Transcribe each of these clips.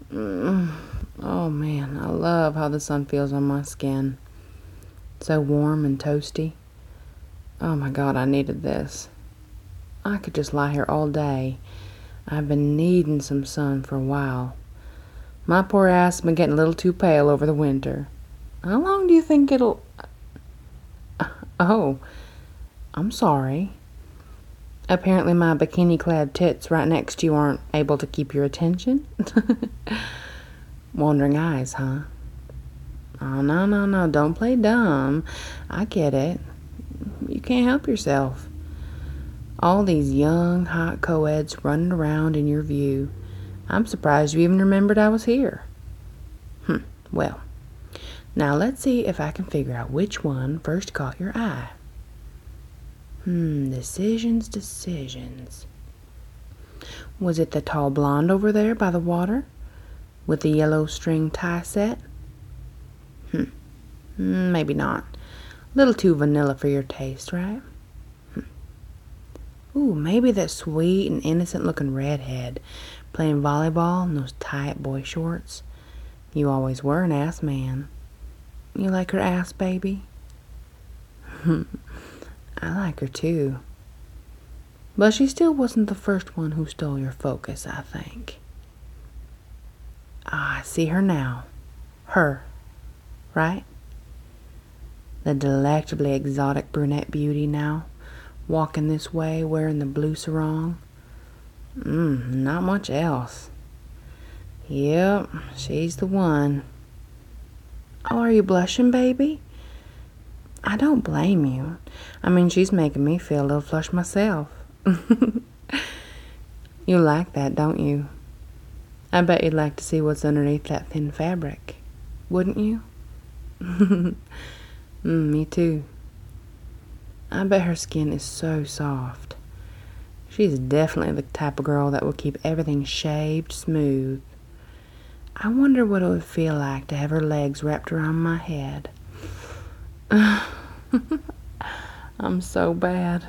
Oh man, I love how the sun feels on my skin. So warm and toasty. Oh my God, I needed this. I could just lie here all day. I've been needing some sun for a while. My poor ass has been getting a little too pale over the winter. How long do you think it'll... Oh, I'm sorry. Apparently my bikini-clad tits right next to you aren't able to keep your attention? Wandering eyes, huh? Oh, no, don't play dumb. I get it. You can't help yourself. All these young, hot co-eds running around in your view. I'm surprised you even remembered I was here. Well, now let's see if I can figure out which one first caught your eye. Decisions. Was it the tall blonde over there by the water? With the yellow string tie set? Maybe not. A little too vanilla for your taste, right? Ooh, maybe that sweet and innocent looking redhead playing volleyball in those tight boy shorts. You always were an ass man. You like her ass, baby? I like her too. But she still wasn't the first one who stole your focus, I think. I see her now. Her, right? The delectably exotic brunette beauty now, walking this way wearing the blue sarong. Not much else. Yep, she's the one. Oh, are you blushing, baby? I don't blame you. I mean, she's making me feel a little flushed myself. You like that, don't you? I bet you'd like to see what's underneath that thin fabric. Wouldn't you? Me too. I bet her skin is so soft. She's definitely the type of girl that will keep everything shaved smooth. I wonder what it would feel like to have her legs wrapped around my head. I'm so bad.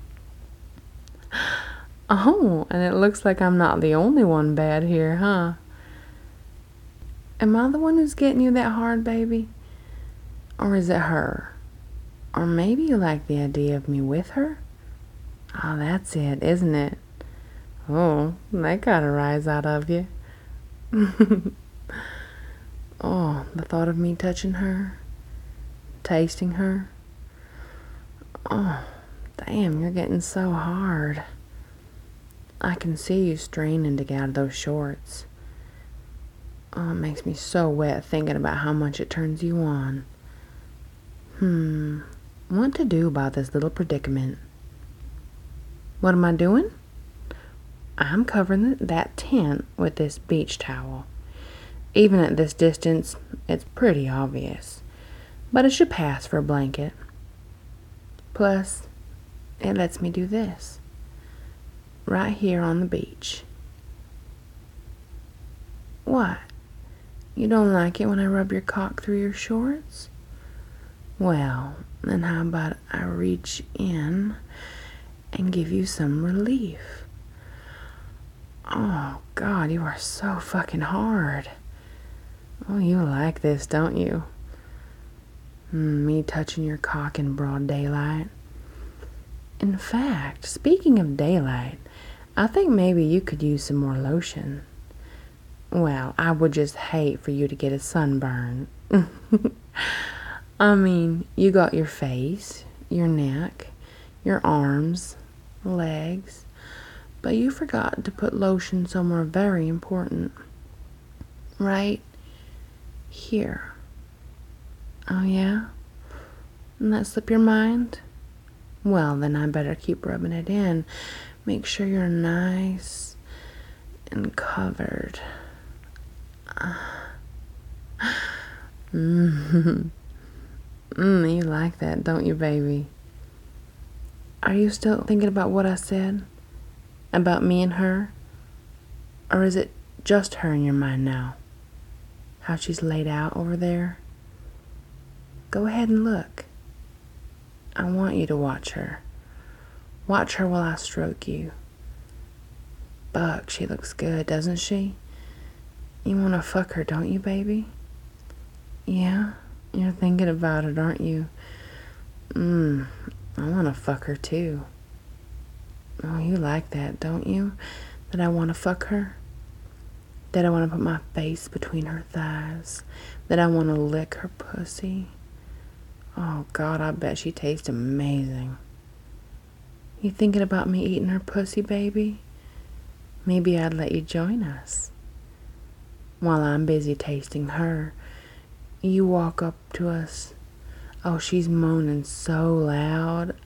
Oh, and it looks like I'm not the only one bad here, huh? Am I the one who's getting you that hard, baby? Or is it her? Or maybe you like the idea of me with her? Oh, that's it, isn't it? Oh, that got a rise out of you. Oh, the thought of me touching her, tasting her. Oh, damn, you're getting so hard. I can see you straining to get out of those shorts. Oh, it makes me so wet thinking about how much it turns you on. What to do about this little predicament? What am I doing? I'm covering that tent with this beach towel. Even at this distance, it's pretty obvious, but it should pass for a blanket. Plus, it lets me do this. Right here on the beach. What? You don't like it when I rub your cock through your shorts? Well, then how about I reach in and give you some relief? Oh, God, you are so fucking hard. Oh, you like this, don't you? Me touching your cock in broad daylight. In fact, speaking of daylight, I think maybe you could use some more lotion. Well, I would just hate for you to get a sunburn. I mean, you got your face, your neck, your arms, legs, but you forgot to put lotion somewhere very important. Right here. Oh, yeah? And that slip your mind? Well, then I better keep rubbing it in. Make sure you're nice and covered. You like that, don't you, baby? Are you still thinking about what I said? About me and her? Or is it just her in your mind now? How she's laid out over there? Go ahead and look. I want you to watch her. Watch her while I stroke you. Buck, she looks good, doesn't she? You want to fuck her, don't you, baby? Yeah? You're thinking about it, aren't you? I want to fuck her, too. Oh, you like that, don't you? That I want to fuck her? That I want to put my face between her thighs? That I want to lick her pussy? Oh, God, I bet she tastes amazing. You thinking about me eating her pussy, baby? Maybe I'd let you join us. While I'm busy tasting her, you walk up to us. Oh, she's moaning so loud.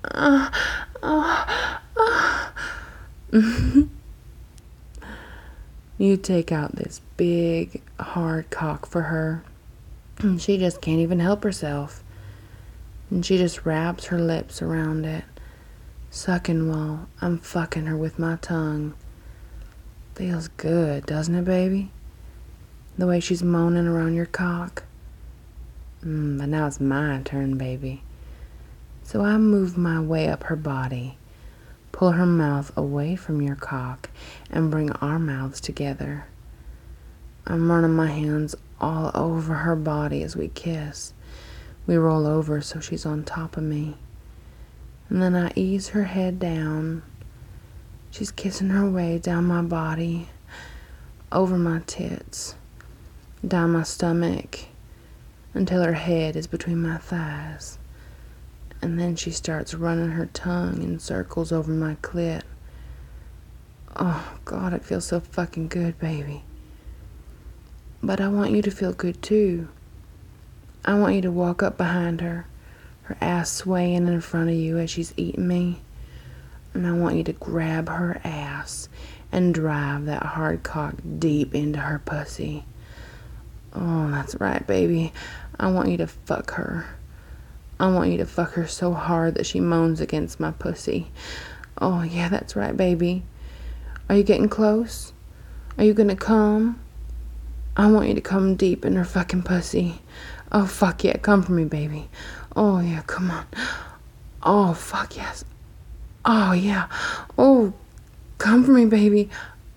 You take out this big, hard cock for her, and she just can't even help herself. And she just wraps her lips around it, sucking while I'm fucking her with my tongue. Feels good, doesn't it, baby? The way she's moaning around your cock. But now it's my turn, baby. So I move my way up her body, pull her mouth away from your cock, and bring our mouths together. I'm running my hands all over her body as we kiss. We roll over so she's on top of me. And then I ease her head down. She's kissing her way down my body, over my tits, down my stomach, until her head is between my thighs. And then she starts running her tongue in circles over my clit. Oh, God, it feels so fucking good, baby. But I want you to feel good, too. I want you to walk up behind her, her ass swaying in front of you as she's eating me. And I want you to grab her ass and drive that hard cock deep into her pussy. Oh, that's right, baby. I want you to fuck her. I want you to fuck her so hard that she moans against my pussy. Oh, yeah, that's right, baby. Are you getting close? Are you gonna come? I want you to come deep in her fucking pussy. Oh, fuck yeah, come for me, baby. Oh, yeah, come on. Oh, fuck yes. Oh, yeah. Oh, come for me, baby.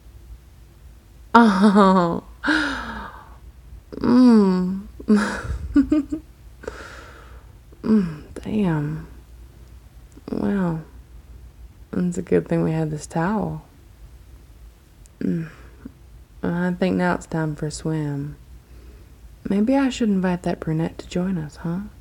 Oh. Damn. Well, it's a good thing we had this towel. I think now it's time for a swim. Maybe I should invite that brunette to join us, huh?